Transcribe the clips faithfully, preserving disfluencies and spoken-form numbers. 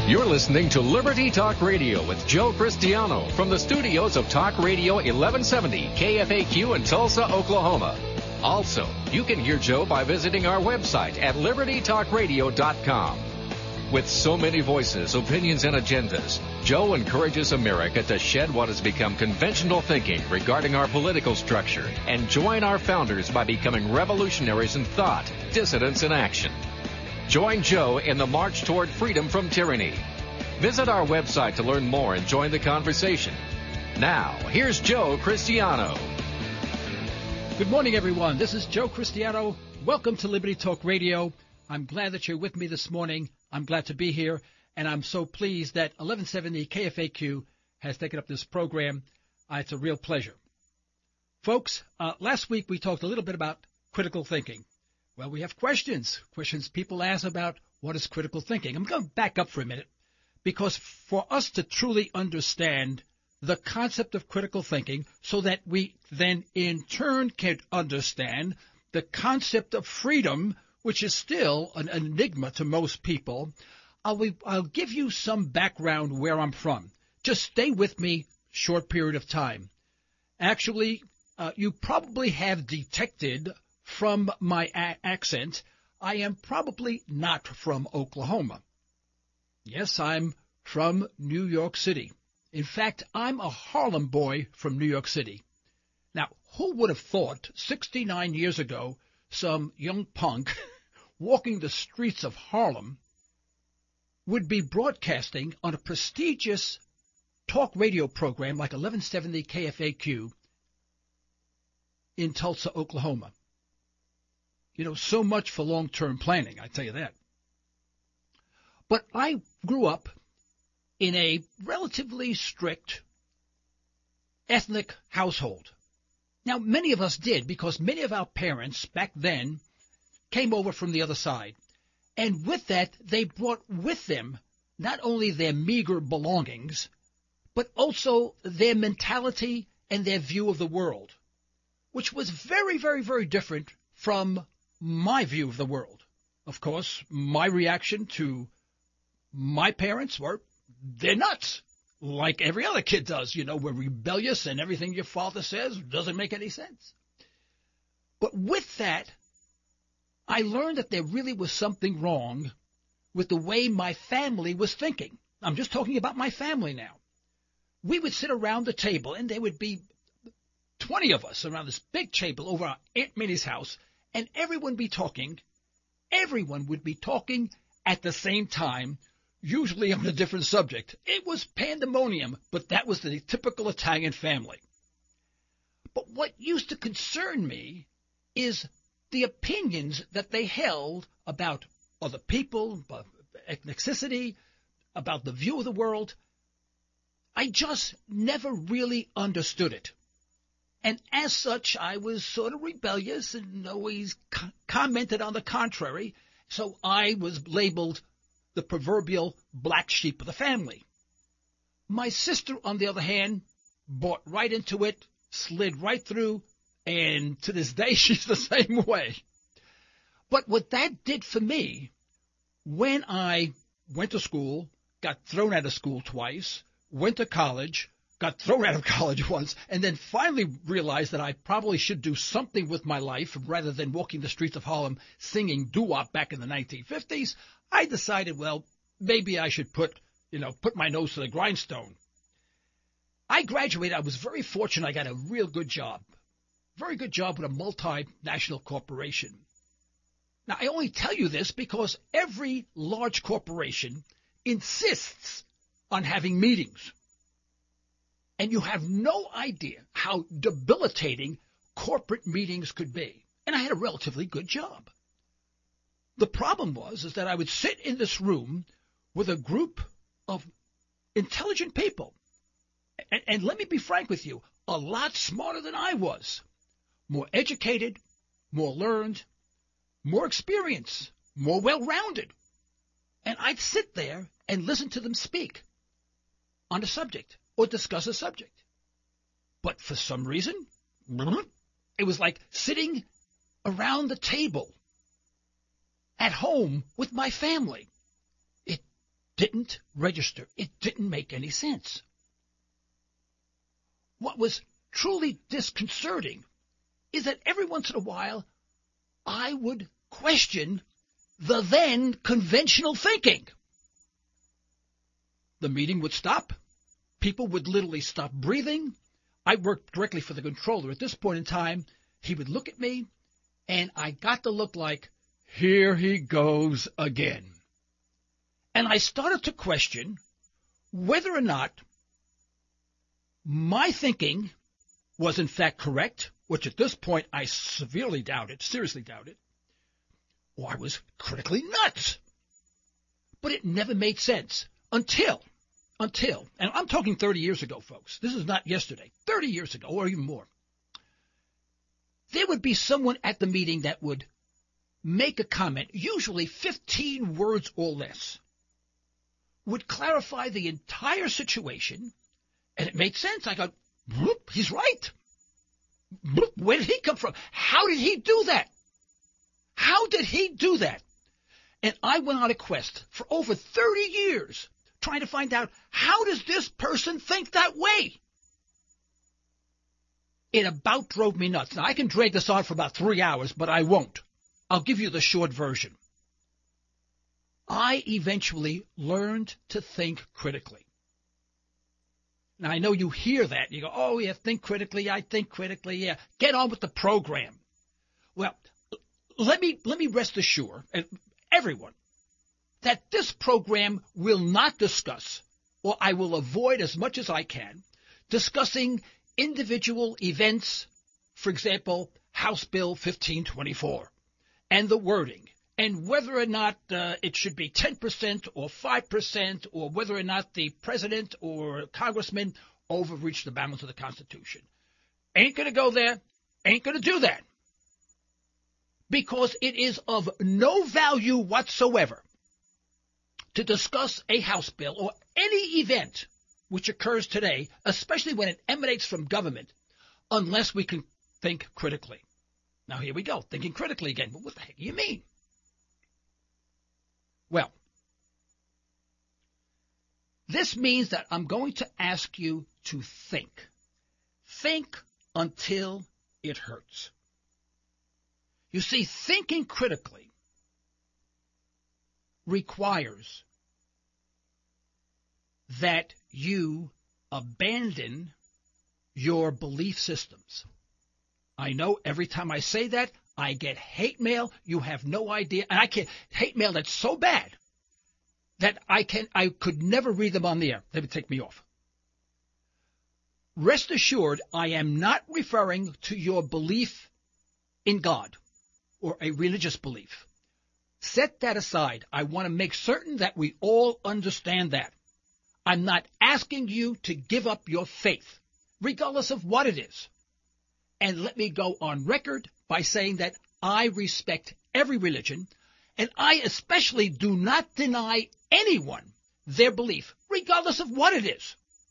You're listening to Liberty Talk Radio with Joe Cristiano from the studios of Talk Radio eleven seventy K F A Q in Tulsa, Oklahoma. Also, you can hear Joe by visiting our website at liberty talk radio dot com. With so many voices, opinions, and agendas, Joe encourages America to shed what has become conventional thinking regarding our political structure and join our founders by becoming revolutionaries in thought, dissidents in action. Join Joe in the march toward freedom from tyranny. Visit our website to learn more and join the conversation. Now, here's Joe Cristiano. Good morning, everyone. This is Joe Cristiano. Welcome to Liberty Talk Radio. I'm glad that you're with me this morning. I'm glad to be here, and I'm so pleased that eleven seventy K F A Q has taken up this program. Uh, it's a real pleasure. Folks, uh, last week we talked a little bit about critical thinking. Well, we have questions, questions people ask about what is critical thinking. I'm going to back up for a minute because for us to truly understand the concept of critical thinking so that we then in turn can understand the concept of freedom, which is still an enigma to most people, I'll, I'll give you some background where I'm from. Just stay with me short period of time. Actually, uh, you probably have detected from my a- accent, I am probably not from Oklahoma. Yes, I'm from New York City. In fact, I'm a Harlem boy from New York City. Now, who would have thought sixty-nine years ago some young punk walking the streets of Harlem would be broadcasting on a prestigious talk radio program like eleven seventy K F A Q in Tulsa, Oklahoma? You know, so much for long-term planning, I tell you that. But I grew up in a relatively strict ethnic household. Now, many of us did because many of our parents back then came over from the other side. And with that, they brought with them not only their meager belongings, but also their mentality and their view of the world, which was very, very, very different from my view of the world. Of course, my reaction to my parents were, they're nuts, like every other kid does. You know, we're rebellious and everything your father says doesn't make any sense. But with that, I learned that there really was something wrong with the way my family was thinking. I'm just talking about my family now. We would sit around the table, and there would be twenty of us around this big table over our Aunt Minnie's house, and everyone would be talking. Everyone would be talking at the same time, usually on a different subject. It was pandemonium, but that was the typical Italian family. But what used to concern me is the opinions that they held about other people, about ethnicity, about the view of the world. I just never really understood it. And as such, I was sort of rebellious and always co- commented on the contrary. So I was labeled the proverbial black sheep of the family. My sister, on the other hand, bought right into it, slid right through, and to this day, she's the same way. But what that did for me, when I went to school, got thrown out of school twice, went to college, got thrown out of college once, and then finally realized that I probably should do something with my life rather than walking the streets of Harlem singing doo-wop back in the nineteen fifties, I decided, well, maybe I should put, you know, put my nose to the grindstone. I graduated. I was very fortunate. I got a real good job, very good job with a multinational corporation. Now, I only tell you this because every large corporation insists on having meetings. And you have no idea how debilitating corporate meetings could be. And I had a relatively good job. The problem was is that I would sit in this room with a group of intelligent people. And, and let me be frank with you, a lot smarter than I was. More educated, more learned, more experience, more well-rounded. And I'd sit there and listen to them speak on a subject or discuss a subject. But for some reason, it was like sitting around the table at home with my family. It didn't register. It didn't make any sense. What was truly disconcerting is that every once in a while I would question the then conventional thinking. The meeting would stop. People would literally stop breathing. I worked directly for the controller. At this point in time, he would look at me, and I got to look like, here he goes again. And I started to question whether or not my thinking was in fact correct, which at this point I severely doubted, seriously doubted, or I was critically nuts. But it never made sense until, until, and I'm talking thirty years ago, folks. This is not yesterday, thirty years ago or even more. There would be someone at the meeting that would make a comment, usually fifteen words or less, would clarify the entire situation, and it made sense. I go, whoop, he's right. Whoop, where did he come from? How did he do that? How did he do that? And I went on a quest for over thirty years trying to find out, how does this person think that way? It about drove me nuts. Now, I can drag this on for about three hours, but I won't. I'll give you the short version. I eventually learned to think critically. Now, I know you hear that. You go, oh, yeah, think critically. I think critically. Yeah, get on with the program. Well, let me let me rest assured, and everyone, that this program will not discuss, or I will avoid as much as I can, discussing individual events, for example, House Bill fifteen twenty-four, and the wording, and whether or not uh, it should be ten percent or five percent, or whether or not the president or congressman overreached the bounds of the Constitution. Ain't going to go there, ain't going to do that. Because it is of no value whatsoever to discuss a House bill or any event which occurs today, especially when it emanates from government, unless we can think critically. Now, here we go, thinking critically again. But what the heck do you mean? Well, this means that I'm going to ask you to think. Think until it hurts. You see, thinking critically requires that you abandon your belief systems. I know every time I say that, I get hate mail. You have no idea. And I can't, hate mail that's so bad that I can, I could never read them on the air. They would take me off. Rest assured, I am not referring to your belief in God or a religious belief. Set that aside. I want to make certain that we all understand that. I'm not asking you to give up your faith, regardless of what it is. And let me go on record by saying that I respect every religion, and I especially do not deny anyone their belief, regardless of what it is.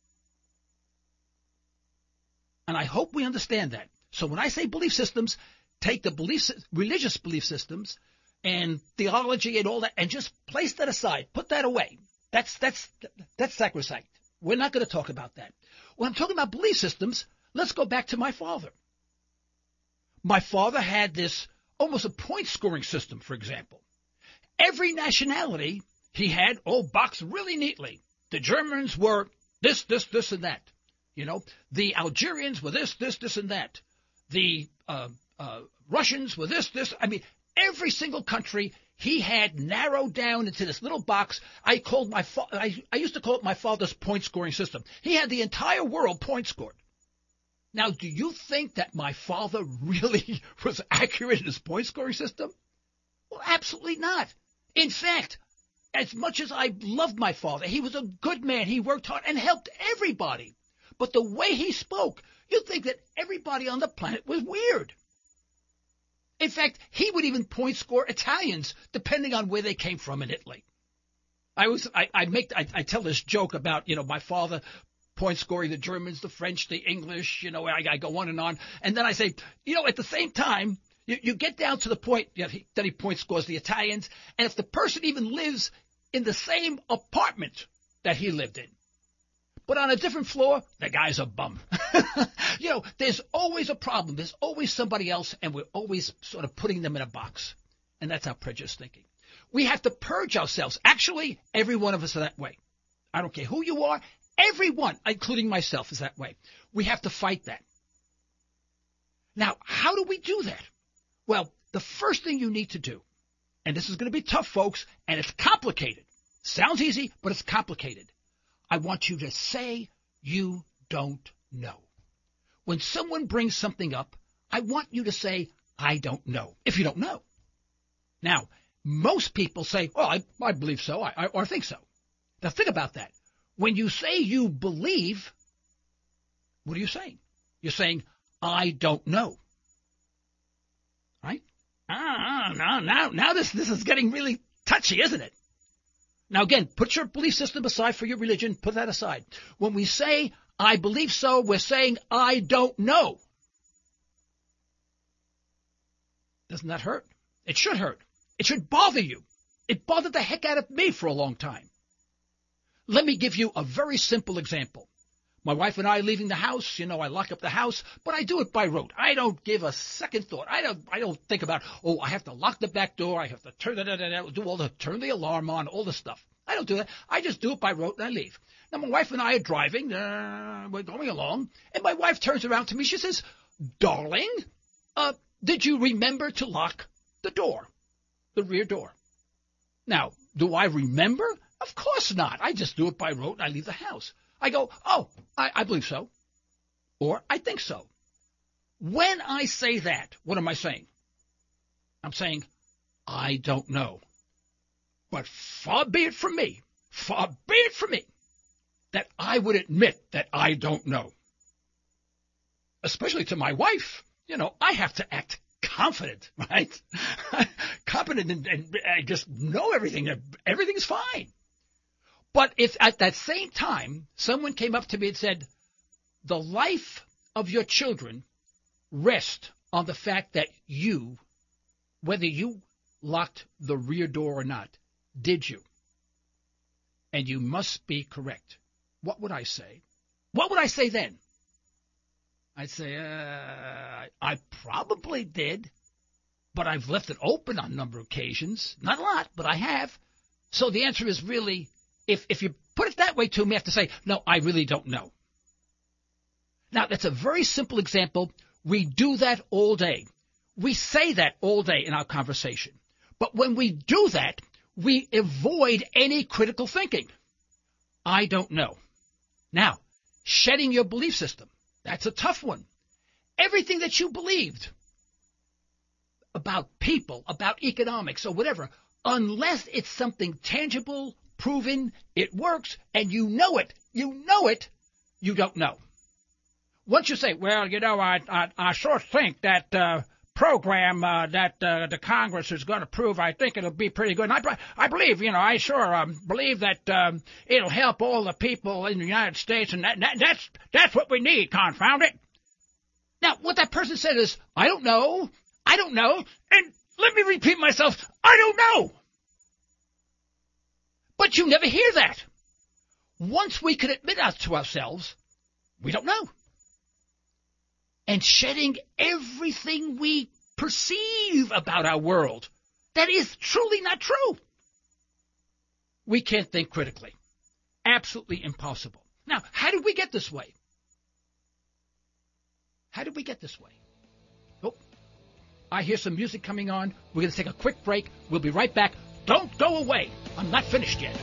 And I hope we understand that. So when I say belief systems, take the belief, religious belief systems and theology and all that, and just place that aside. Put that away. That's that's that's sacrosanct. We're not going to talk about that. When I'm talking about belief systems, let's go back to my father. My father had this almost a point-scoring system, for example. Every nationality he had all boxed really neatly. The Germans were this, this, this, and that. You know, the Algerians were this, this, this, and that. The uh, uh, Russians were this, this. I mean, every single country he had narrowed down into this little box. I called my fa- I, I used to call it my father's point-scoring system. He had the entire world point-scored. Now, do you think that my father really was accurate in his point-scoring system? Well, absolutely not. In fact, as much as I loved my father, he was a good man. He worked hard and helped everybody. But the way he spoke, you'd think that everybody on the planet was weird. In fact, he would even point score Italians, depending on where they came from in Italy. I was, I, I make, I, I tell this joke about, you know, my father point scoring the Germans, the French, the English, you know, I, I go on and on. And then I say, you know, at the same time, you, you get down to the point that he, that he point scores the Italians. And if the person even lives in the same apartment that he lived in. But on a different floor, the guy's a bum. You know, there's always a problem. There's always somebody else, and we're always sort of putting them in a box. And that's our prejudiced thinking. We have to purge ourselves. Actually, every one of us are that way. I don't care who you are. Everyone, including myself, is that way. We have to fight that. Now, how do we do that? Well, the first thing you need to do, and this is going to be tough, folks, and it's complicated. Sounds easy, but it's complicated. I want you to say you don't know. When someone brings something up, I want you to say, I don't know, if you don't know. Now, most people say, well, I, I believe so, I, I, or I think so. Now, think about that. When you say you believe, what are you saying? You're saying, I don't know. Right? Ah, now, now, now this, this is getting really touchy, isn't it? Now, again, put your belief system aside for your religion. Put that aside. When we say, I believe so, we're saying, I don't know. Doesn't that hurt? It should hurt. It should bother you. It bothered the heck out of me for a long time. Let me give you a very simple example. My wife and I leaving the house, you know, I lock up the house, but I do it by rote. I don't give a second thought. I don't I don't think about, oh, I have to lock the back door, I have to turn the, do all the, turn the alarm on, all the stuff. I don't do that. I just do it by rote and I leave. Now, my wife and I are driving, uh, we're going along, and my wife turns around to me, she says, darling, uh, did you remember to lock the door, the rear door? Now, do I remember? Of course not. I just do it by rote and I leave the house. I go, oh, I, I believe so, or I think so. When I say that, what am I saying? I'm saying, I don't know. But far be it from me, far be it from me, that I would admit that I don't know. Especially to my wife. You know, I have to act confident, right? Confident and, and, and just know everything. Everything's fine. But if at that same time, someone came up to me and said, the life of your children rests on the fact that you, whether you locked the rear door or not, did you? And you must be correct. What would I say? What would I say then? I'd say, uh, I probably did, but I've left it open on a number of occasions. Not a lot, but I have. So the answer is really, If if you put it that way to me, I have to say, no, I really don't know. Now, that's a very simple example. We do that all day. We say that all day in our conversation. But when we do that, we avoid any critical thinking. I don't know. Now, shedding your belief system, that's a tough one. Everything that you believed about people, about economics, or whatever, unless it's something tangible, proven, it works, and you know it, you know it, you don't know. Once you say, well, you know, I I, I sure think that uh, program uh, that uh, the Congress is going to approve, I think it'll be pretty good. And I, I believe, you know, I sure um, believe that um, it'll help all the people in the United States, and that, that that's that's what we need, confound it. Now, what that person said is, I don't know, I don't know, and let me repeat myself, I don't know. But you never hear that. Once we can admit that to ourselves, we don't know. And shedding everything we perceive about our world that is truly not true. We can't think critically. Absolutely impossible. Now, how did we get this way? How did we get this way? Oh, I hear some music coming on. We're going to take a quick break. We'll be right back. Don't go away. I'm not finished yet.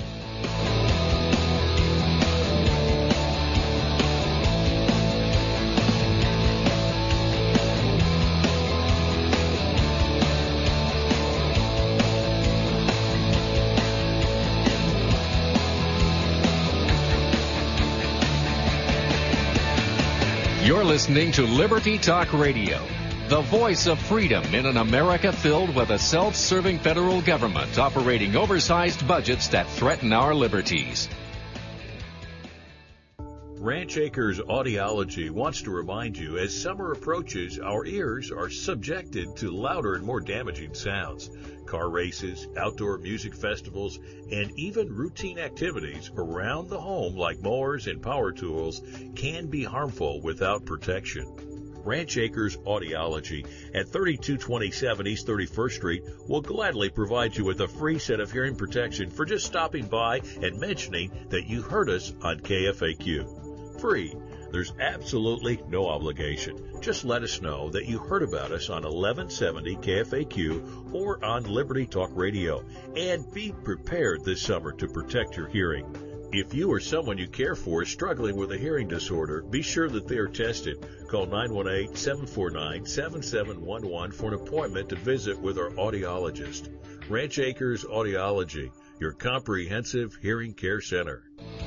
You're listening to Liberty Talk Radio, the voice of freedom in an America filled with a self-serving federal government operating oversized budgets that threaten our liberties. Ranch Acres Audiology wants to remind you as summer approaches, our ears are subjected to louder and more damaging sounds. Car races, outdoor music festivals, and even routine activities around the home like mowers and power tools can be harmful without protection. Ranch Acres Audiology at thirty-two twenty-seven East thirty-first Street will gladly provide you with a free set of hearing protection for just stopping by and mentioning that you heard us on K F A Q. Free. There's absolutely no obligation. Just let us know that you heard about us on eleven seventy K F A Q or on Liberty Talk Radio, and be prepared this summer to protect your hearing. If you or someone you care for is struggling with a hearing disorder, be sure that they are tested. Call nine one eight, seven four nine, seven seven one one for an appointment to visit with our audiologist. Ranch Acres Audiology, your comprehensive hearing care center.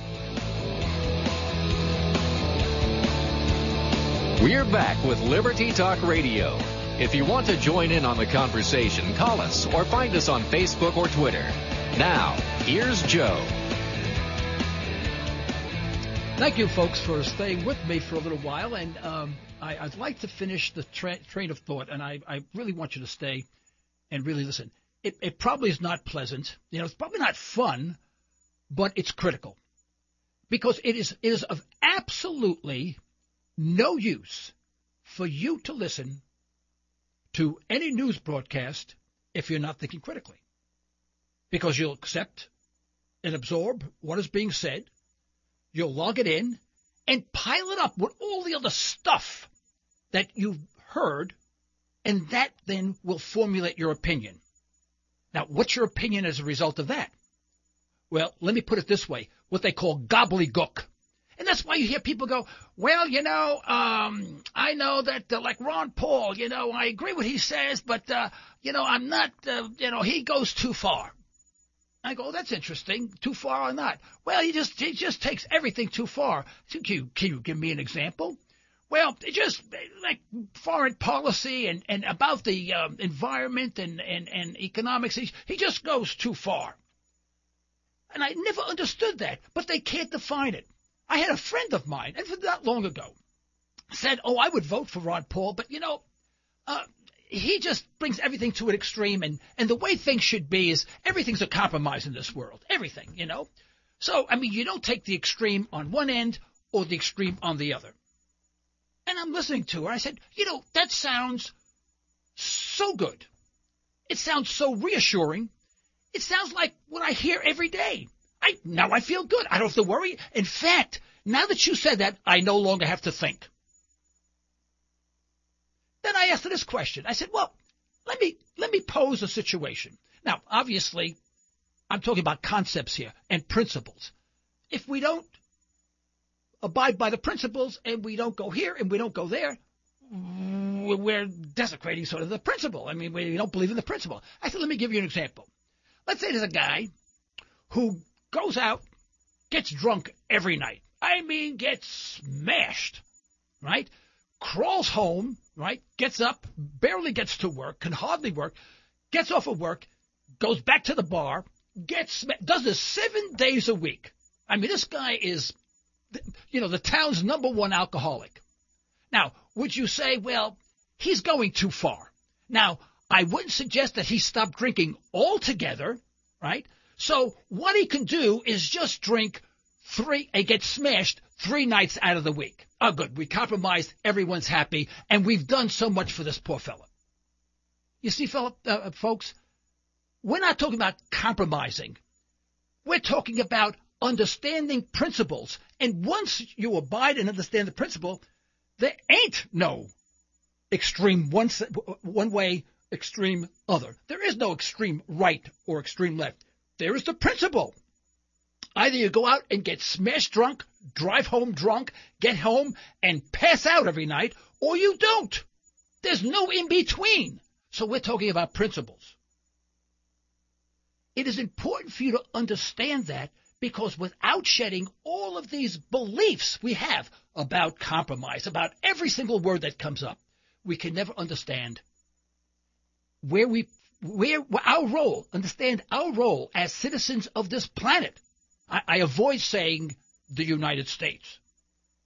We're back with Liberty Talk Radio. If you want to join in on the conversation, call us or find us on Facebook or Twitter. Now, here's Joe. Thank you, folks, for staying with me for a little while. And um, I, I'd like to finish the tra- train of thought, and I, I really want you to stay and really listen. It, it probably is not pleasant. You know, it's probably not fun, but it's critical. Because it is, it is of absolutely no use for you to listen to any news broadcast if you're not thinking critically. Because you'll accept and absorb what is being said. You'll log it in and pile it up with all the other stuff that you've heard, and that then will formulate your opinion. Now, what's your opinion as a result of that? Well, let me put it this way, what they call gobbledygook. And that's why you hear people go, well, you know, um, I know that, uh, like Ron Paul, you know, I agree with what he says, but, uh, you know, I'm not, uh, you know, he goes too far. I go, oh, that's interesting. Too far or not? Well, he just he just takes everything too far. Can you, can you give me an example? Well, it just like foreign policy and, and about the um, environment and, and, and economics, he, he just goes too far. And I never understood that, but they can't define it. I had a friend of mine, and not long ago, said, oh, I would vote for Ron Paul, but, you know, uh, he just brings everything to an extreme, and, and the way things should be is everything's a compromise in this world. Everything, you know. So, I mean, you don't take the extreme on one end or the extreme on the other. And I'm listening to her. I said, you know, that sounds so good. It sounds so reassuring. It sounds like what I hear every day. I now I feel good. I don't have to worry. In fact, now that you said that, I no longer have to think. Then I asked her this question. I said, well, let me let me pose a situation. Now, obviously, I'm talking about concepts here and principles. If we don't abide by the principles and we don't go here and we don't go there, we're desecrating sort of the principle. I mean, we don't believe in the principle. I said, let me give you an example. Let's say there's a guy who goes out, gets drunk every night. I mean, gets smashed, right? Crawls home, right? Gets up, barely gets to work, can hardly work, gets off of work, goes back to the bar, gets does this seven days a week. I mean, this guy is, you know, the town's number one alcoholic. Now, would you say, well, he's going too far? Now, I wouldn't suggest that he stop drinking altogether, right? So what he can do is just drink three and get smashed three nights out of the week. Oh, good. We compromised. Everyone's happy. And we've done so much for this poor fella. You see, fella, uh, folks, we're not talking about compromising. We're talking about understanding principles. And once you abide and understand the principle, there ain't no extreme one, one way, extreme other. There is no extreme right or extreme left. There is the principle. Either you go out and get smashed drunk, drive home drunk, get home and pass out every night, or you don't. There's no in between. So we're talking about principles. It is important for you to understand that, because without shedding all of these beliefs we have about compromise, about every single word that comes up, we can never understand where we, where our role, understand our role as citizens of this planet. I, I avoid saying the United States,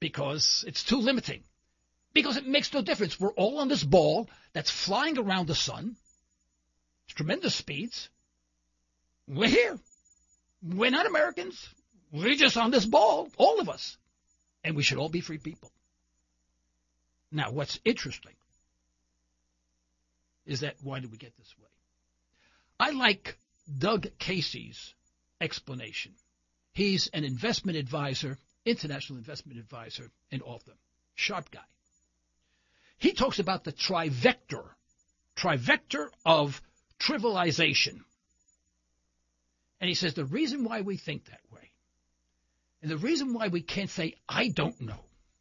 because it's too limiting. Because it makes no difference. We're all on this ball that's flying around the sun. It's tremendous speeds. We're here. We're not Americans. We're just on this ball, all of us. And we should all be free people. Now, what's interesting is that why did we get this way? I like Doug Casey's explanation. He's an investment advisor, international investment advisor, and author. Sharp guy. He talks about the trivector, trivector of trivialization. And he says the reason why we think that way, and the reason why we can't say, I don't know,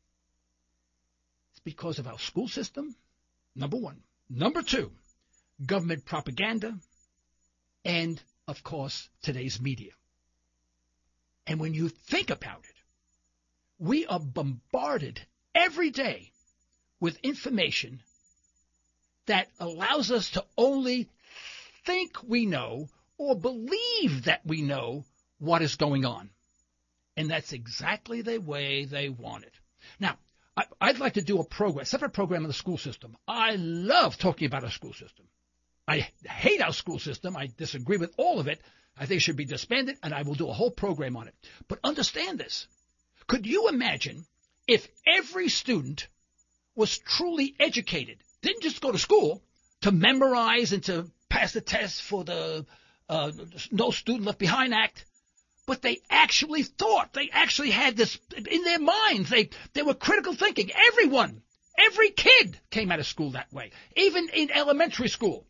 is because of our school system, number one. Number two, government propaganda, and, of course, today's media. And when you think about it, we are bombarded every day with information that allows us to only think we know or believe that we know what is going on. And that's exactly the way they want it. Now, I, I'd like to do a program, a separate program on the school system. I love talking about our school system. I hate our school system. I disagree with all of it. I think it should be disbanded, and I will do a whole program on it. But understand this. Could you imagine if every student was truly educated, didn't just go to school to memorize and to pass the test for the uh, No Student Left Behind Act, but they actually thought, they actually had this in their minds. They, they were critical thinking. Everyone, every kid came out of school that way, even in elementary school.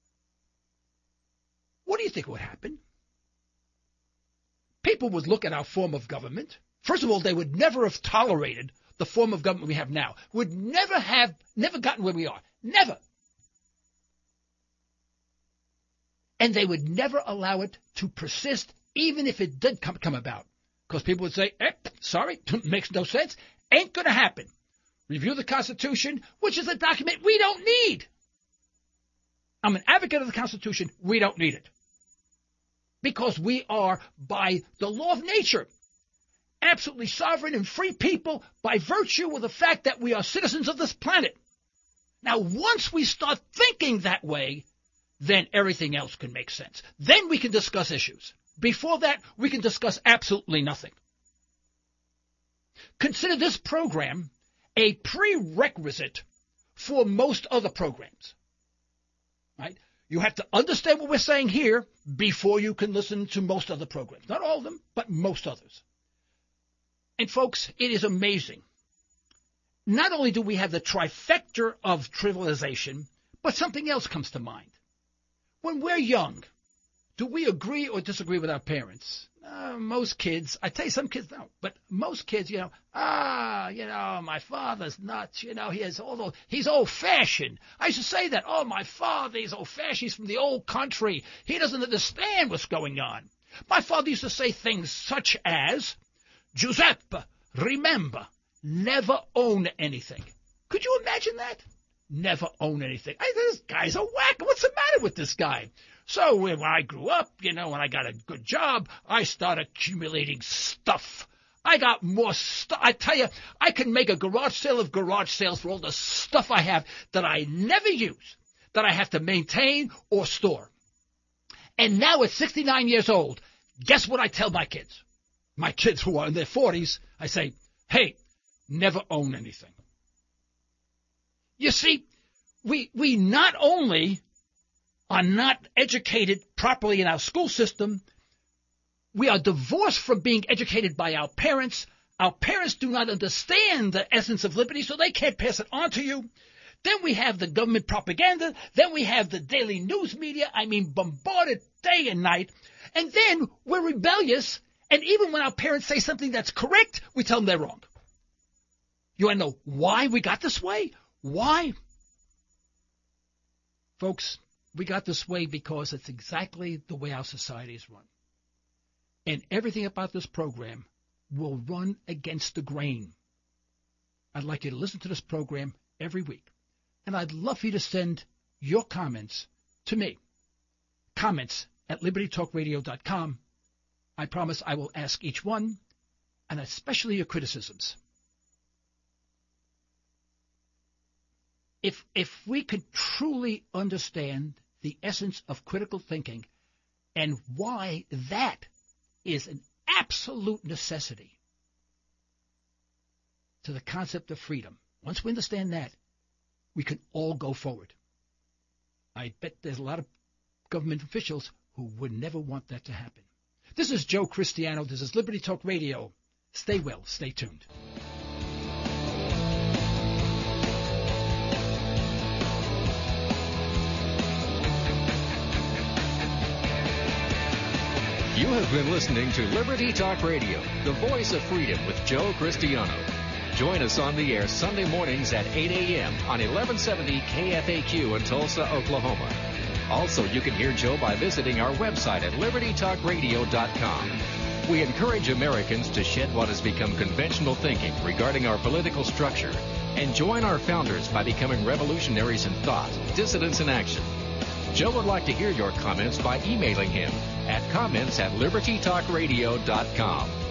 What do you think would happen? People would look at our form of government. First of all, they would never have tolerated the form of government we have now. Would never have, never gotten where we are. Never. And they would never allow it to persist, even if it did come, come about. Because people would say, eh, sorry, makes no sense, ain't going to happen. Review the Constitution, which is a document we don't need. I'm an advocate of the Constitution. We don't need it. Because we are, by the law of nature, absolutely sovereign and free people by virtue of the fact that we are citizens of this planet. Now, once we start thinking that way, then everything else can make sense. Then we can discuss issues. Before that, we can discuss absolutely nothing. Consider this program a prerequisite for most other programs. Right? You have to understand what we're saying here before you can listen to most other programs. Not all of them, but most others. And folks, it is amazing. Not only do we have the trifecta of trivialization, but something else comes to mind. When we're young, do we agree or disagree with our parents? Uh, most kids, I tell you, some kids don't, but most kids, you know, ah, you know, my father's nuts, you know, he has all those, he's old-fashioned. I used to say that, oh, my father, he's old-fashioned, he's from the old country, he doesn't understand what's going on. My father used to say things such as, Giuseppe, remember, never own anything. Could you imagine that? Never own anything. I, this guy's a whack. What's the matter with this guy? So when I grew up, you know, when I got a good job, I started accumulating stuff. I got more stuff. I tell you, I can make a garage sale of garage sales for all the stuff I have that I never use, that I have to maintain or store. And now at sixty-nine years old, guess what I tell my kids? My kids who are in their forties, I say, hey, never own anything. You see, we we not only are not educated properly in our school system, we are divorced from being educated by our parents. Our parents do not understand the essence of liberty, so they can't pass it on to you. Then we have the government propaganda. Then we have the daily news media, I mean, bombarded day and night. And then we're rebellious, and even when our parents say something that's correct, we tell them they're wrong. You want to know why we got this way? Why? Folks, we got this way because it's exactly the way our society is run. And everything about this program will run against the grain. I'd like you to listen to this program every week. And I'd love for you to send your comments to me. Comments at liberty talk radio dot com. I promise I will ask each one, and especially your criticisms. if if we could truly understand the essence of critical thinking and why that is an absolute necessity to the concept of freedom, once we understand that, we can all go forward. I bet there's a lot of government officials who would never want that to happen. This is Joe Cristiano. This is Liberty Talk Radio. Stay well. Stay tuned. You have been listening to Liberty Talk Radio, the voice of freedom with Joe Cristiano. Join us on the air Sunday mornings at eight a.m. on eleven seventy K F A Q in Tulsa, Oklahoma. Also, you can hear Joe by visiting our website at liberty talk radio dot com. We encourage Americans to shed what has become conventional thinking regarding our political structure and join our founders by becoming revolutionaries in thought, dissidents in action. Joe would like to hear your comments by emailing him at comments at liberty talk radio dot com.